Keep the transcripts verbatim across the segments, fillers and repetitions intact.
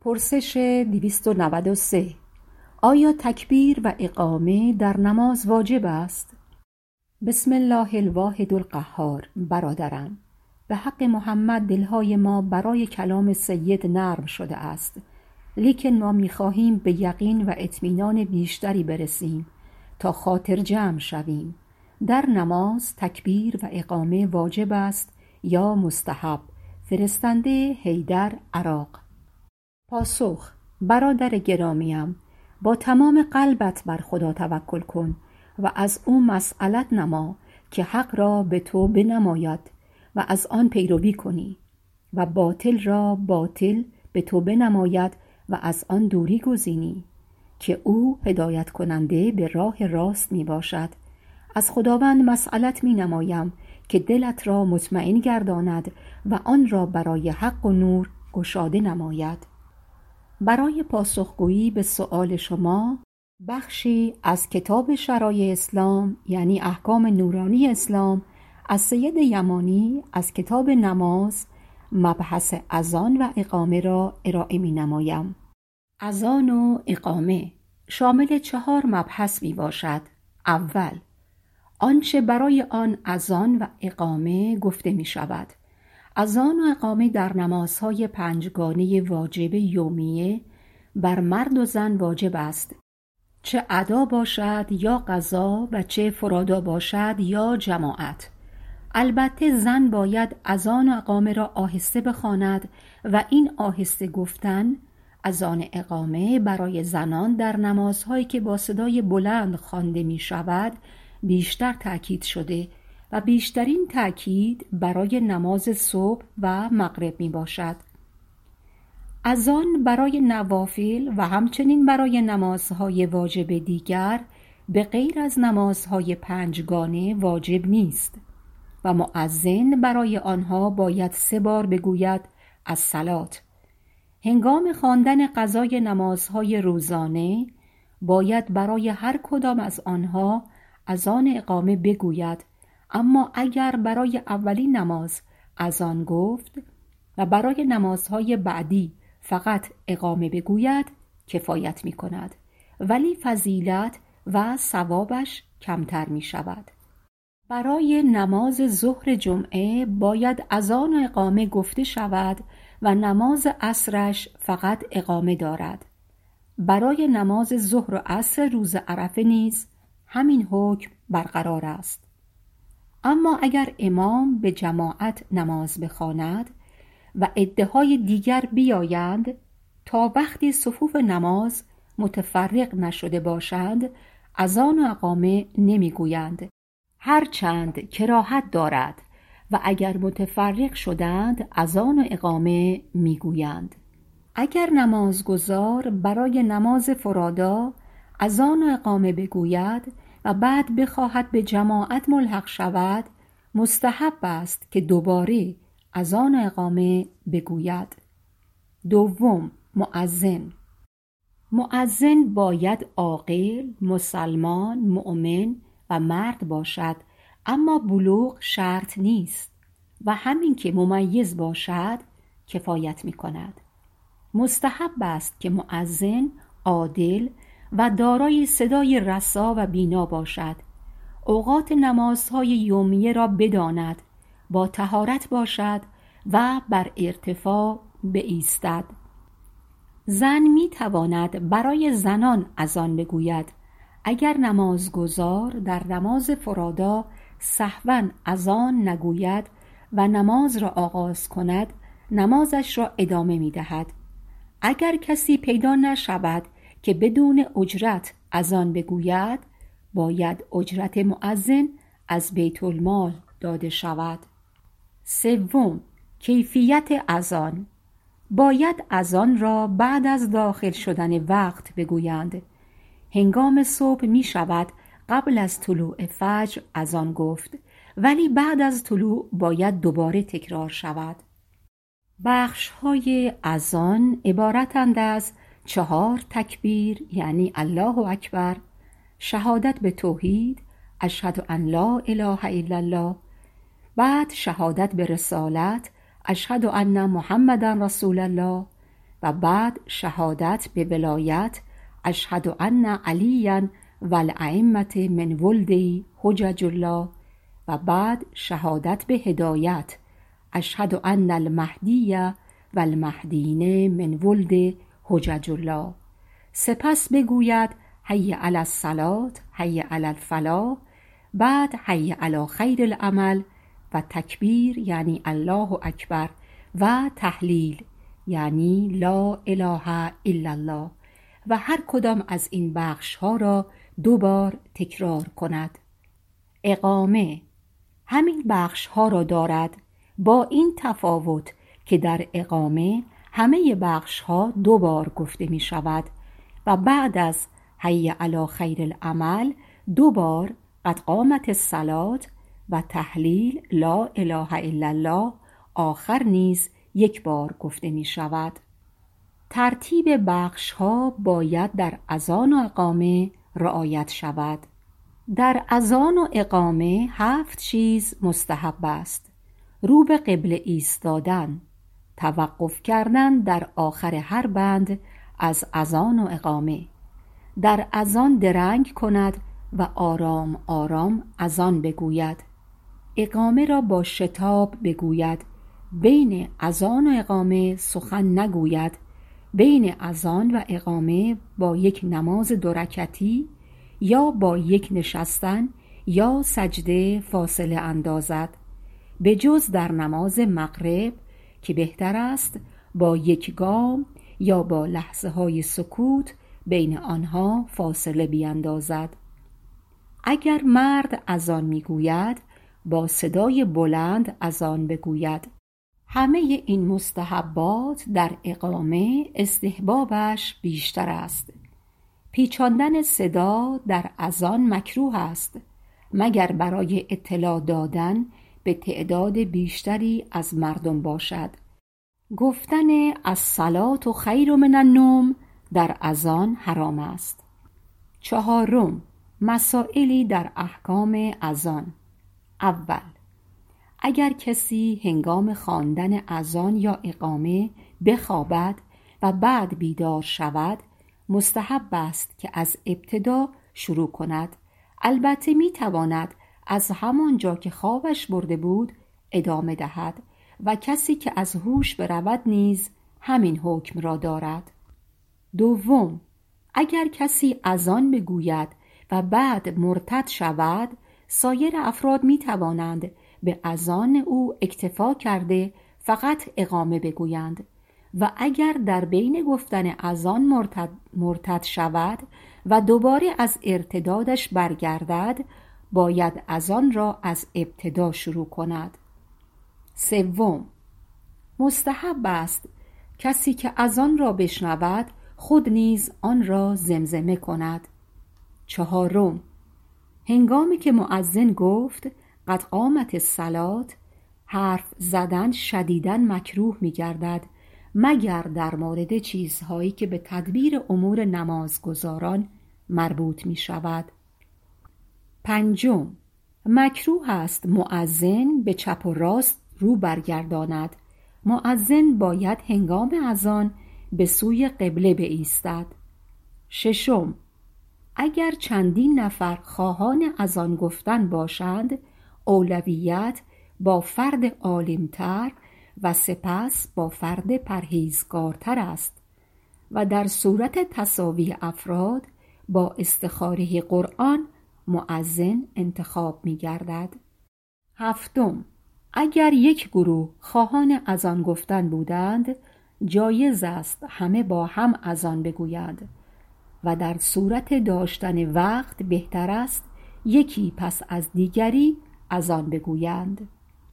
پرسش دویست و نود و سه. آیا تکبیر و اقامه در نماز واجب است؟ بسم الله الواحد القهار. برادرم، به حق محمد دلهای ما برای کلام سید نرم شده است، لیکن ما می‌خواهیم به یقین و اطمینان بیشتری برسیم تا خاطر جمع شویم. در نماز تکبیر و اقامه واجب است یا مستحب؟ فرستنده حیدر، عراق. پاسخ: برادر گرامیم، با تمام قلبت بر خدا توکل کن و از او مسئلت نما که حق را به تو بنماید و از آن پیروی کنی و باطل را باطل به تو بنماید و از آن دوری گزینی، که او هدایت کننده به راه راست می باشد. از خداوند مسئلت می نمایم که دلت را مطمئن گرداند و آن را برای حق و نور گشاده نماید. برای پاسخگویی به سؤال شما بخشی از کتاب شرایع اسلام یعنی احکام نورانی اسلام از سید یمانی از کتاب نماز مبحث اذان و اقامه را ارائه می نمایم. اذان و اقامه شامل چهار مبحث می باشد. اول، آنچه برای آن اذان و اقامه گفته می شود. اذان و اقامه در نمازهای پنجگانه واجب یومیه بر مرد و زن واجب است، چه ادا باشد یا قضا و چه فرادا باشد یا جماعت. البته زن باید اذان و اقامه را آهسته بخواند و این آهسته گفتن اذان اقامه برای زنان در نمازهایی که با صدای بلند خوانده می شود بیشتر تأکید شده و بیشترین تأکید برای نماز صبح و مغرب می باشد. اذان برای نوافل و همچنین برای نمازهای واجب دیگر به غیر از نمازهای پنجگانه واجب نیست و مؤذن برای آنها باید سه بار بگوید الصلات. هنگام خواندن قضای نمازهای روزانه باید برای هر کدام از آنها اذان اقامه بگوید، اما اگر برای اولین نماز اذان گفت و برای نمازهای بعدی فقط اقامه بگوید کفایت می کند، ولی فضیلت و ثوابش کمتر می شود. برای نماز ظهر جمعه باید اذان و اقامه گفته شود و نماز عصرش فقط اقامه دارد. برای نماز ظهر و عصر روز عرفه نیز همین حکم برقرار است. اما اگر امام به جماعت نماز بخواند و عده‌های دیگر بیایند تا وقتی صفوف نماز متفرق نشده باشند اذان و اقامه نمیگویند، هرچند کراهت دارد، و اگر متفرق شدند اذان و اقامه میگویند. اگر نمازگزار برای نماز فرادا اذان و اقامه بگوید و بعد بخواهد به جماعت ملحق شود مستحب است که دوباره اذان و اقامه بگوید. دوم، مؤذن. مؤذن باید عاقل، مسلمان، مؤمن و مرد باشد، اما بلوغ شرط نیست و همین که ممیز باشد کفایت می کند. مستحب است که مؤذن عادل و دارای صدای رسا و بینا باشد، اوقات نمازهای یومیه را بداند، با طهارت باشد و بر ارتفاع بایستد. زن می تواند برای زنان اذان بگوید. اگر نمازگزار در نماز فرادا سهواً اذان نگوید و نماز را آغاز کند نمازش را ادامه می دهد. اگر کسی پیدا نشود که بدون اجرت اذان بگوید باید اجرت مؤذن از بیت المال داده شود. سوم، کیفیت اذان. باید اذان را بعد از داخل شدن وقت بگویند. هنگام صبح می شود قبل از طلوع فجر اذان گفت، ولی بعد از طلوع باید دوباره تکرار شود. بخش های اذان عبارتند از چهار تکبیر یعنی الله اکبر، شهادت به توحید اشهد ان لا اله الا الله، بعد شهادت به رسالت اشهد ان محمدن رسول الله، و بعد شهادت به ولایت اشهد ان علیا و الائمة من ولدی حجج الله و بعد شهادت به هدایت اشهد ان المهدی و المهدیین من ولد حجج الله. سپس بگوید حی علی الصلاة، حی علی الفلاح، بعد حی علی خیر العمل و تکبیر یعنی الله اکبر و تهلیل یعنی لا اله الا الله و هر کدام از این بخش ها را دو بار تکرار کند. اقامه همین بخش ها را دارد، با این تفاوت که در اقامه همه بخش ها دو بار گفته می شود و بعد از حی علی خیر العمل دو بار قد قامت الصلاة و تهلیل لا اله الا الله آخر نیز یک بار گفته می شود. ترتیب بخش ها باید در اذان و اقامه رعایت شود. در اذان و اقامه هفت چیز مستحب است: رو به قبله ایستادن، توقف کردن در آخر هر بند از اذان و اقامه، در اذان درنگ کند و آرام آرام اذان بگوید، اقامه را با شتاب بگوید، بین اذان و اقامه سخن نگوید، بین اذان و اقامه با یک نماز دو رکعتی یا با یک نشستن یا سجده فاصله اندازد، به جز در نماز مغرب که بهتر است با یک گام یا با لحظه های سکوت بین آنها فاصله بیندازد. اگر مرد اذان میگوید با صدای بلند اذان بگوید. همه این مستحبات در اقامه استحبابش بیشتر است. پیچاندن صدا در اذان مکروه است مگر برای اطلاع دادن به تعداد بیشتری از مردم باشد. گفتن الصلاة خیر من النوم در اذان حرام است. چهارم، مسائلی در احکام اذان. اول، اگر کسی هنگام خواندن اذان یا اقامه بخوابد و بعد بیدار شود، مستحب است که از ابتدا شروع کند. البته می تواند از همان جا که خوابش برده بود ادامه دهد و کسی که از هوش برود نیز همین حکم را دارد. دوم، اگر کسی اذان بگوید و بعد مرتد شود، سایر افراد می توانند به اذان او اکتفا کرده فقط اقامه بگویند و اگر در بین گفتن اذان مرتد, مرتد شود و دوباره از ارتدادش برگردد، باید اذان را از ابتدا شروع کند. سوم، مستحب است کسی که اذان را بشنود خود نیز آن را زمزمه کند. چهارم، هنگامی که مؤذن گفت قد قامت الصلاة، حرف زدن شدیداً مکروه می گردد مگر در مورد چیزهایی که به تدبیر امور نمازگزاران مربوط می شود. پنجم، مکروه است مؤذن به چپ و راست رو برگرداند. مؤذن باید هنگام اذان به سوی قبله بایستد. ششم، اگر چندین نفر خواهان اذان گفتن باشند، اولویت با فرد عالمتر و سپس با فرد پرهیزگارتر است و در صورت تساوی افراد با استخاره قرآن مؤذن انتخاب می گردد. هفتم، اگر یک گروه خواهان اذان گفتن بودند، جایز است همه با هم اذان بگویند و در صورت داشتن وقت بهتر است یکی پس از دیگری اذان بگویند.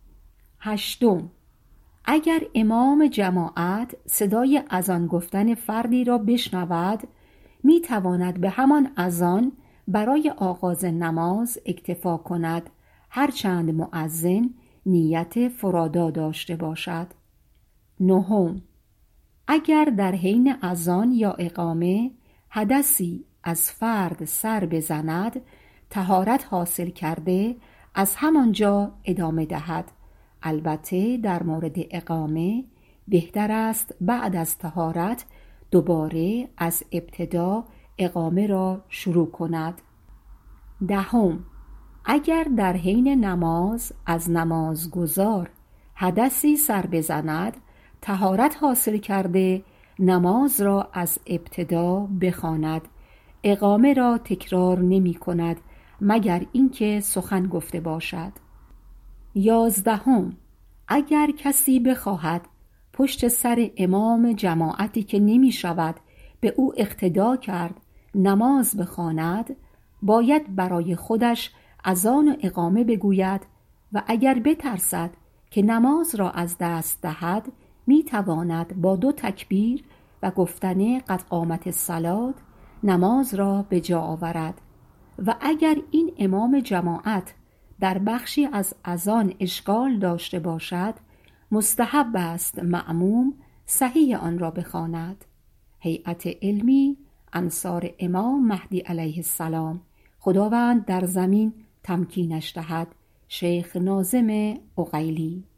هشتم، اگر امام جماعت صدای اذان گفتن فردی را بشنود، می تواند به همان اذان برای آغاز نماز اکتفا کند، هرچند مؤذن نیت فرادا داشته باشد. نهم، اگر در حین اذان یا اقامه حدثی از فرد سر بزند، طهارت حاصل کرده از همانجا ادامه دهد. البته در مورد اقامه بهتر است بعد از طهارت دوباره از ابتدا اقامه را شروع کند. دهم، اگر در حین نماز از نمازگزار حدثی سر بزند، طهارت حاصل کرده نماز را از ابتدا بخواند. اقامه را تکرار نمی کند مگر اینکه سخن گفته باشد. یازدهم، اگر کسی بخواهد پشت سر امام جماعتی که نمی شود به او اقتدا کرد نماز بخواند، باید برای خودش اذان و اقامه بگوید و اگر بترسد که نماز را از دست دهد، می تواند با دو تکبیر و گفتن قد قامت الصلاة نماز را به جا آورد. و اگر این امام جماعت در بخشی از اذان اشکال داشته باشد، مستحب است مأموم صحیح آن را بخواند. هیئت علمی انصار امام مهدی علیه السلام، خداوند در زمین تمکینش دهد. شیخ ناظم عقیلی.